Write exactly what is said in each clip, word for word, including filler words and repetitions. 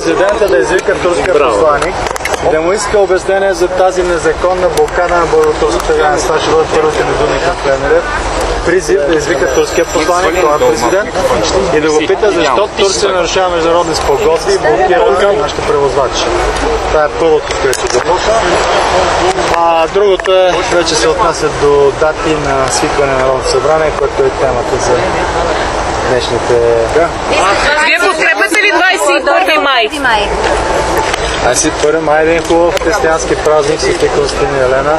президента да извика турския посланик и да му иска обяснение за тази незаконна блокада на българо-турската граница. Това ще бъдат първите ми думи към Плевнелиев. Призив да извика турския посланик, това е президент, и да го пита защо Турция нарушава международни спогодби и блокира нашите превозвачи. Това е първото, което започна. А другото е, вече се отнася до дати на свикване на Народното събрание, което е темата за днешните... Вие подкрепяте ли двадесет и първи май? двадесет и първи май е един хубав християнски празник, Свети Константин и Елена.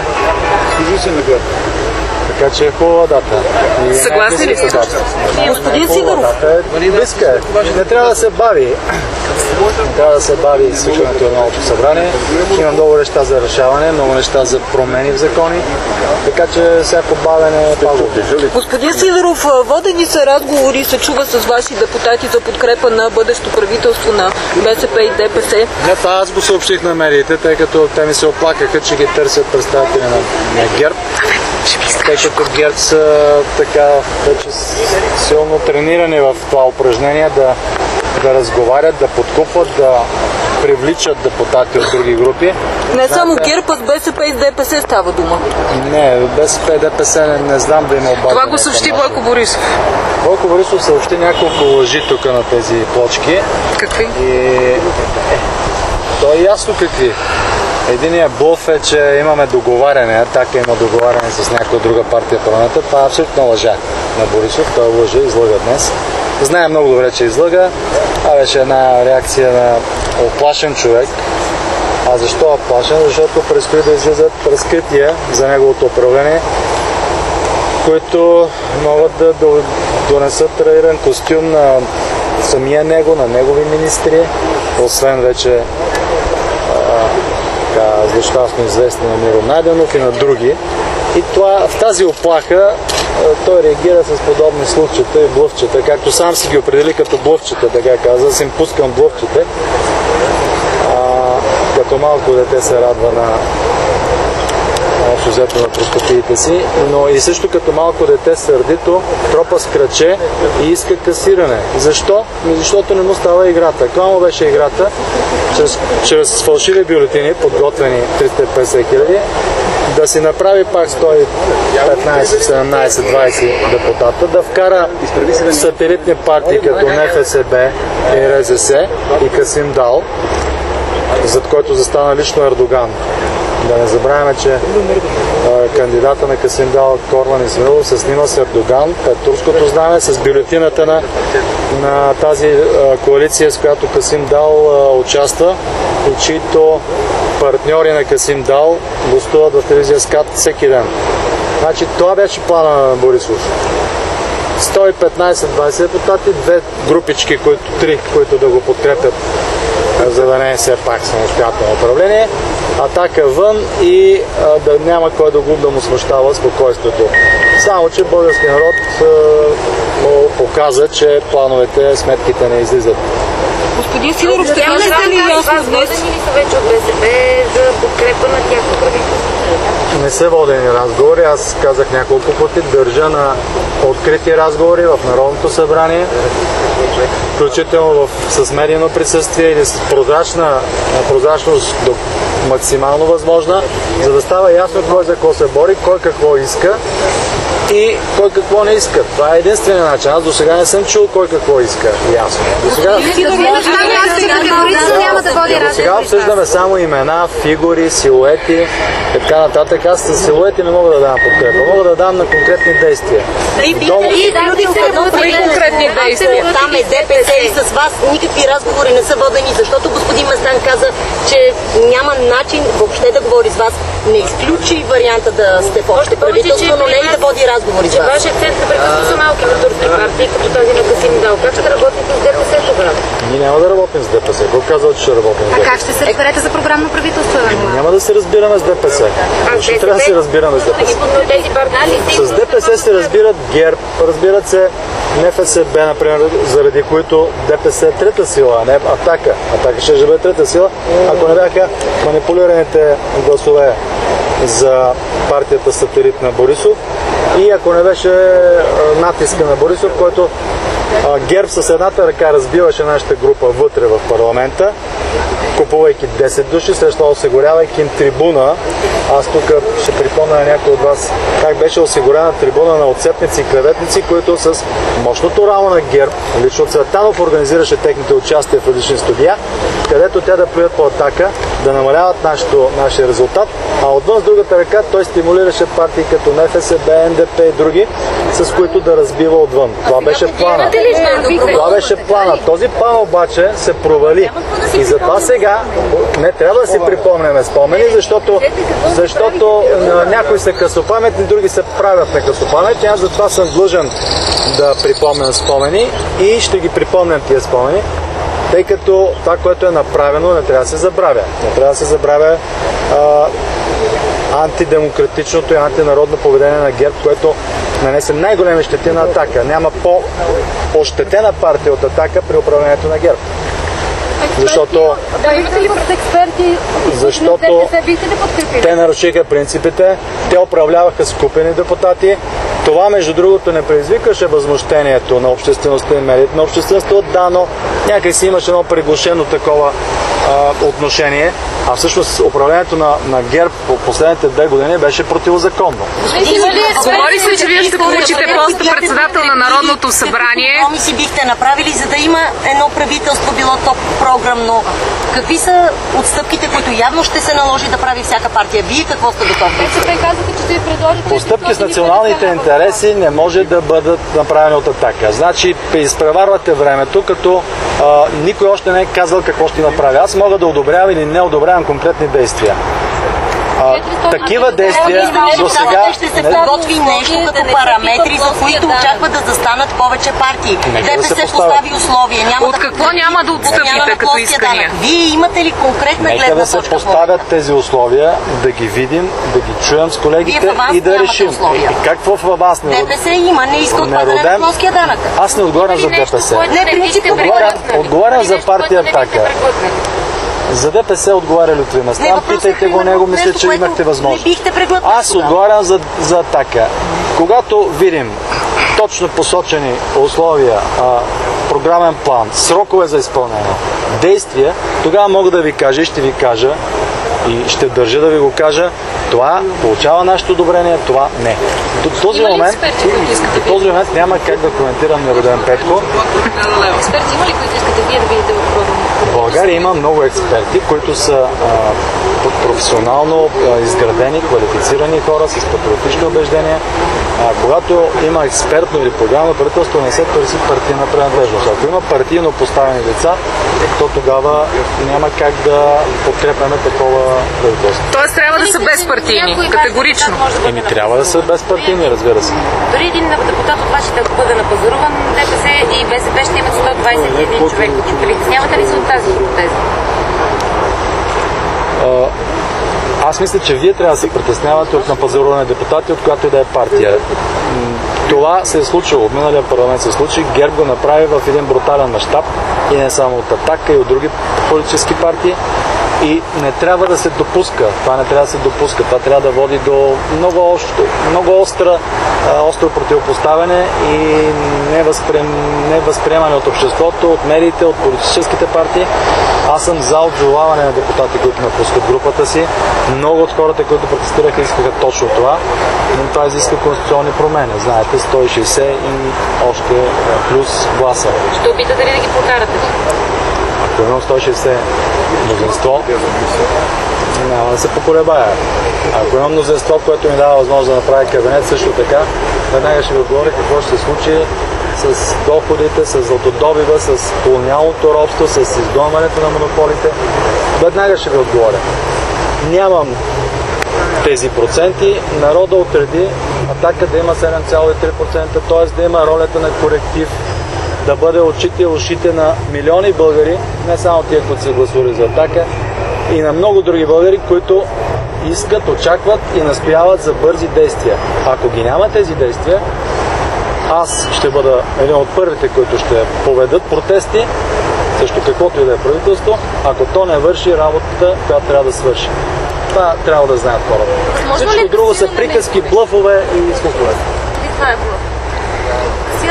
Така че е хубава дата. И съгласни ли сте? Господин Сидоров. Близка е. Не трябва да се бави. Не трябва да се бави свикването на Народното събрание. Има много неща за решаване, много неща за промени в закони. Така че всяко бавене е пазво. Господин Сидоров, водени са разговори, се чува с ваши депутати за подкрепа на бъдещо правителство на БСП и ДПС. Не, това аз го съобщих на медиите, тъй като те ми се оплакаха, че ги търсят представители на, на ГЕРБ. Тъй като ГЕРБ са така вече силно тренирани в това упражнение да, да разговарят, да подкупват, да привличат депутати от други групи. Не само ГЕРБ, а с БСП и с ДПС става дума. Не, БСП и ДПС не, не знам да има обаче. Това го съобщи Бойко Борисов. Бойко Борисов съобщи няколко лъжи тук на тези плочки. Какви? И е, то е ясно какви. Единият блъф е, че имаме договаряне, така има договаряне с някоя друга партия в парламента. Това е абсолютно лъжа на Борисов. Той лъже, излъга днес. Знае много добре, че излъга. Това беше една реакция на оплашен човек. А защо оплашен? Защото предстои да излизат разкрития за неговото управление, които могат да донесат траиран костюм на самия него, на негови министри, освен вече злощастно известни на Миро Найденов и на други. И това, в тази оплаха той реагира с подобни случаите и блъвчета, както сам си ги определи като блъвчета, така каза, аз им пускам блъвчета. А, като малко дете се радва на взето на простотиите си, но и също като малко дете сърдито тропа с краче и иска касиране. Защо? Защото не му става играта. Каква му беше играта? Чрез, чрез фалшиви бюлетини, подготвени триста и петдесет хиляди, да си направи пак сто и петнадесет, седемнадесет, двадесет депутата, да вкара сателитни партии като НФСБ и РЗС и Касим Дал, зад който застана лично Ердоган. Да не забравяме, че а, кандидата на Касим Дал, Корван Исмаилов, се снима с Ердоган, пред турското знаме, с бюлетината на, на тази а, коалиция, с която Касим Дал а, участва и чието партньори на Касим Дал гостуват в телевизия СКАТ всеки ден. Значи това беше плана на Борисов. сто и петнадесет двадесет депутати, две групички, които, три, които да го подкрепят, за да не е все пак самостоятелно управление, атака вън и а, да няма кой да го да му смущава спокойствието. Само, че български народ а, му показа, че плановете, сметките не излизат. Господин Сидоров, ще кажете ли ясно днес? Водени ли са вече от БСП за подкрепа на тяхното правителство? Не са водени разговори. Аз казах няколко пъти, държа на открити разговори в Народното събрание, включително в, с медийно присъствие или с прозрачна, прозрачност до максимално възможна, за да става ясно кой за какво се бори, кой какво иска и кой какво не иска. Това е единствения начин. Аз до сега не съм чул кой какво иска. Ясно. До сега, до сега обсъждаме само имена, фигури, силуети и така нататък. Аз с силуети не мога да дам подкрепа. Мога да дам на конкретни действия. И конкретни действия. Там е ДПС и с вас никакви разговори не са водени, защото господин Местан каза, че няма начин въобще да говори с вас. Не изключи варианта да сте в общо правителство, но не и да води разговори с вас. Вашия акцент на правителство са малките турски партии, като тази на Касим Дал. Как ще работите с ДПС тогава? Ние няма да работим с ДПС. Кой казва, че ще работим с ДПС? А как ще се разберете за програмно правителство? Няма да се разбираме с ДПС. Ще трябва да се разбираме с ДПС. С ДПС се разбират ГЕРБ, разбират се НФСБ, например, заради които ДПС е трета сила, а не Атака. Атака ще бъде трета сила, ако не бяха манипулираните гласове за партията сателит на Борисов и ако не беше натиска на Борисов, който ГЕРБ с едната ръка разбиваше нашата група вътре в парламента, купувайки десет души, след това осигурявайки им трибуна. Аз тук ще припомня на някой от вас как беше осигурена трибуна на отцепници и клеветници, които с мощното рамо на ГЕРБ, лично Цветанов организираше техните участия в различни студия, където те да плюят по Атака, да намаляват нашето, нашия резултат, а отвън с другата ръка той стимулираше партии като Н Ф С Б, Н Д П и други, с които да разбива отвън. Това беше плана. Това беше плана. Този план обаче се провали. И затова сега не трябва да си припомняме спомени, защото, защото някои са късопаметни, други се правят на късопаметни. Аз затова съм длъжен да припомням спомени и ще ги припомням тия спомени, тъй като това, което е направено, не трябва да се забравя. Не трябва да се забравя а, антидемократичното и антинародно поведение на ГЕРБ, което нанесе най-големи щети на Атака. Няма по-ощетена партия от Атака при управлението на ГЕРБ. Защото, защото те нарушиха принципите, те управляваха скупени депутати. Това, между другото, не предизвикаше възмущението на обществеността и медиите на обществеността, да, но някак си имаше едно приглушено такова а, отношение, а всъщност управлението на, на ГЕРБ по последните две години беше противозаконно. Говори се, че вие ще получите поста председател на Народното събрание. Какви си бихте направили, за да има едно правителство, било то програмно? Какви са отстъпките, които явно ще се наложи да прави всяка партия? Вие какво сте готови? Постъпки с националните интереси не може да бъдат направени от Атака. Значи, изпреварвате времето, като а, никой още не е казал какво ще направи. Аз мога да одобрявам или не одобрявам конкретни действия. А, такива действия до сега... Ще се подготви нещо като параметри, за които очакват да застанат повече партии. Д П С постави условия. Няма от какво няма да отстъпите като искания? Вие имате ли конкретна гледна точка? Нека да се поставят тези условия, да ги видим, да ги чуем с колегите и да решим. И какво в вас не Д П С има, не иска отпадане на плоския данък. Аз не отговарям за Д П С. Отговарям за партия Атака. За Д П С отговаря Лютви Местан. Питайте го него, мисля, че имахте възможност. Аз отговарям за, за Атака. Когато видим точно посочени условия, а, програмен план, срокове за изпълнение, действия, тогава мога да ви кажа и ще ви кажа и ще държа да ви го кажа, това получава нашето одобрение, това не. До този момент, до този момент няма как да коментирам Нероден Петко. Експерти има ли, които искате вие да видите в програмата? В България има много експерти, които са а, професионално а, изградени, квалифицирани хора с патриотични убеждения. А, когато има експертно или програмно правителство, не се търси партийна принадлежност. Ако има партийно поставени лица, то тогава няма как да подкрепяме такова правителство. Тоест трябва да са безпартийни, категорично. Еми трябва да са безпартийни, разбира се. Дори един депутат от вашите, ако бъде напазаруван, Д П С и Б С П ще имат сто двадесет и един човек. Притеснявате ли се от тази хипотеза? Аз мисля, че вие трябва да се притеснявате от напазаруване депутати, от която и да е партия. Това се е случило, в миналия парламент се случи, ГЕРБ го направи в един брутален мащаб и не само от Атака, и от други политически партии. И не трябва да се допуска, това не трябва да се допуска, това трябва да води до много, остро, много остра, остро противопоставяне и невъзприем, невъзприемане от обществото, от медиите, от политическите партии. Аз съм за отзоваване на депутати, които напускат групата си. Много от хората, които протестираха, искаха точно това. Но това изиска конституционни промени. Знаете, сто и шейсет и още плюс гласа. Ще опитате ли да ги прокарате? Ако имам сто и шейсет мнозинство, няма да се поколебая. Ако имам мнозинство, което ми дава възможност да направя кабинет, също така, веднага ще ви отговоря какво ще се случи с доходите, с златодобива, с колониалното робство, с изгонването на монополите. Веднага ще ви отговоря. Нямам тези проценти. Народа отреди Атака да има седем цяло и три процента, т.е. да има ролята на коректив, да бъде очите и ушите на милиони българи, не само тия, които са гласували за Атака, и на много други българи, които искат, очакват и настояват за бързи действия. Ако ги няма тези действия, аз ще бъда един от първите, които ще поведат протести срещу каквото и да е правителство, ако то не върши работата, която трябва да свърши. Това трябва да знаят хората. Всичко друго са приказки, блъфове и скупове. Това е блъф. Касирането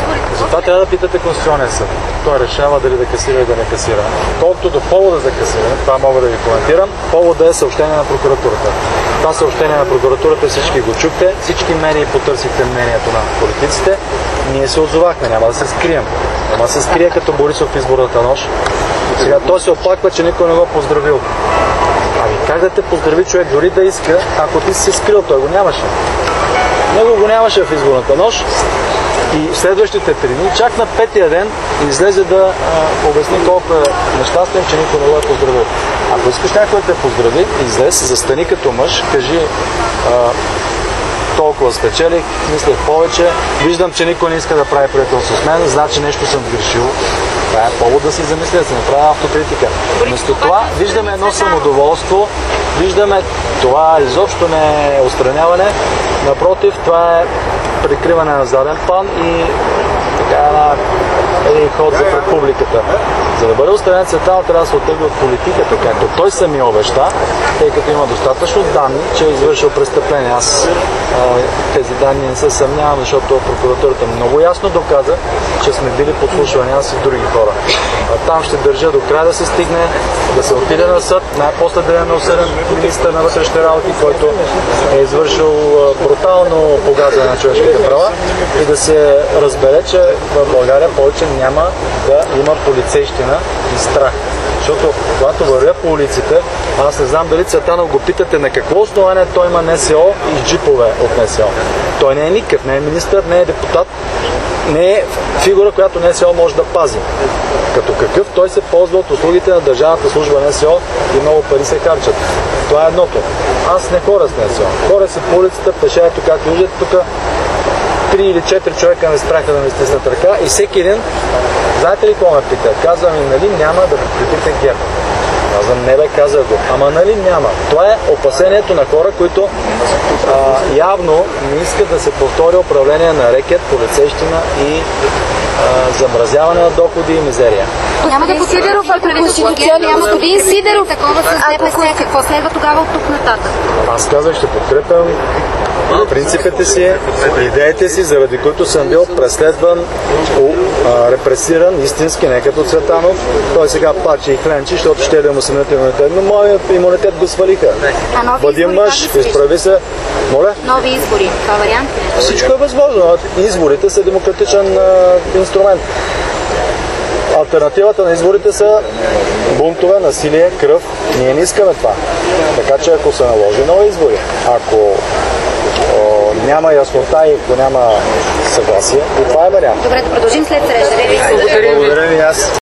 изборите. Затова трябва да питате Конституционния съд. Той решава дали да касира или да не касира. Колкото до повода за касиране, това мога да ви коментирам, повода е съобщение на прокуратурата. Това съобщение на прокуратурата всички го чухте, всички медии потърсихте мнението на политиците. Ние се отзовахме, няма да се скрием. Няма да се скрие като Борисов в изборната нощ. Сега той се оплаква, че никой не го поздравил. Ами как да те поздрави човек, дори да иска, ако ти си се скрил, той го нямаше. Него го нямаше в изборната нощ и следващите три дни, чак на петия ден, излезе да а, обясни колко е нещастен, че никой не го е поздравил. Ако искаш някой да те поздрави, излез, застани като мъж, кажи а, толкова спечелих, мислех повече, виждам, че никой не иска да прави приятелство с мен, значи нещо съм грешил. Това е повод да си замисля, да се направя автокритика. Вместо това виждаме едно самодоволство, виждаме това изобщо не е отстраняване, напротив, това е прикриване на заден план и така една един ход за пред публиката. За да бъде отстранен Цветанов, трябва да се оттегли от политиката, както той самия обеща, тъй като има достатъчно данни, че е извършил престъпление. Аз а, тези данни не се съмнявам, защото прокуратурата много ясно доказа, че сме били подслушвани аз и други хора. А, там ще държа до края да се стигне, да се отиде на съд, най-после да е осъден министър на вътрешните работи, който е извършил брутално погазване на човешките права и да се разбере, че в България повече няма да има полицейщина и страх. Защото когато вървя по улиците, аз не знам дали Цветанов го питате на какво основание той има НСО и джипове от НСО. Той не е никакъв, не е министър, не е депутат, не е фигура, която НСО може да пази. Като какъв той се ползва от услугите на държавната служба НСО и много пари се харчат. Това е едното. Аз не хора с НСО. Хора се по улицата, пешаето, както виждате, тук три или четири човека не спряха да ми стиснат ръка и всеки един, знаете ли какво ме пита? Казвам им, нали няма да подкрепите ГЕРБ. Казвам, не бе, казах го. Ама нали няма. Това е опасението на хора, които а, явно не искат да се повтори управление на рекет, полицейщина и а, замразяване на доходи и мизерия. Няма да Сидеров, ако конституционно господин Сидеров, такова с ДПС, какво следва тогава от тук нататък? Аз казах, ще подкрепям принципите си, идеите си, заради които съм бил преследван, репресиран, истински, не като Цветанов. Той сега плаче и хленчи, защото ще да му се намери имунитет, но моят имунитет го свалиха. Бъди мъж, изправи се. Моля? Нови избори, това вариант? Всичко е възможно. Изборите са демократичен а, инструмент. Алтернативата на изборите са бунтове, насилие, кръв. Ние не искаме това. Така че ако се наложи нови избори, ако о, няма яснота и ако няма съгласие, и това е вариант. Добре, да продължим след среща. Благодаря ви аз.